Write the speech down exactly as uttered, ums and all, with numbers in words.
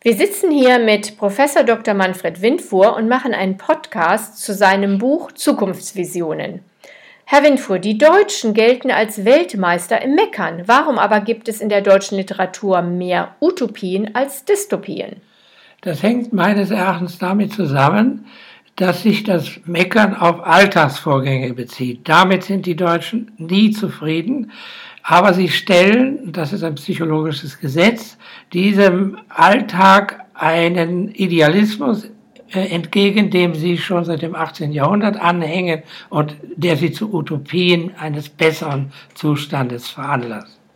Wir sitzen hier mit Professor Doktor Manfred Windfuhr und machen einen Podcast zu seinem Buch Zukunftsvisionen. Herr Windfuhr, die Deutschen gelten als Weltmeister im Meckern. Warum aber gibt es in der deutschen Literatur mehr Utopien als Dystopien? Das hängt meines Erachtens damit zusammen, dass sich das Meckern auf Alltagsvorgänge bezieht. Damit sind die Deutschen nie zufrieden, aber sie stellen, das ist ein psychologisches Gesetz, diesem Alltag einen Idealismus entgegen, dem sie schon seit dem achtzehnten Jahrhundert anhängen und der sie zu Utopien eines besseren Zustandes veranlasst.